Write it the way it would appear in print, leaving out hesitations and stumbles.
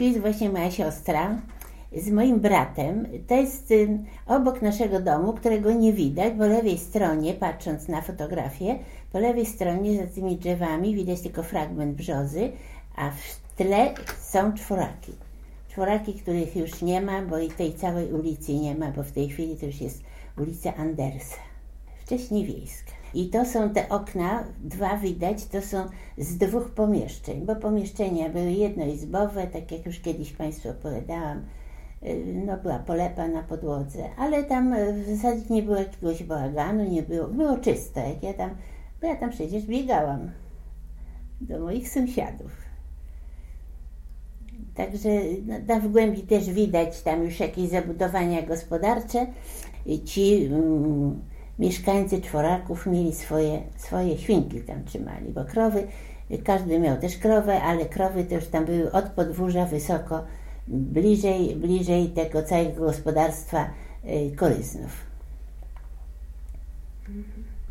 Tu jest właśnie moja siostra z moim bratem. To jest obok naszego domu, którego nie widać. Po lewej stronie, patrząc na fotografię, po lewej stronie za tymi drzewami widać tylko fragment brzozy, a w tle są czworaki. Czworaki, których już nie ma, bo i tej całej ulicy nie ma, bo w tej chwili to już jest ulica Andersa, wcześniej wiejska. I to są te okna, dwa widać, to są z dwóch pomieszczeń, bo pomieszczenia były jednoizbowe, tak jak już kiedyś Państwu opowiadałam, no była polepa na podłodze, ale tam w zasadzie nie było jakiegoś bałaganu, nie było czysto, bo ja tam przecież biegałam do moich sąsiadów. Także no, w głębi też widać tam już jakieś zabudowania gospodarcze. Ci mieszkańcy czworaków mieli swoje świnki tam trzymali, bo krowy, każdy miał też krowę, ale krowy to już tam były od podwórza wysoko, bliżej tego całego gospodarstwa Koryznów.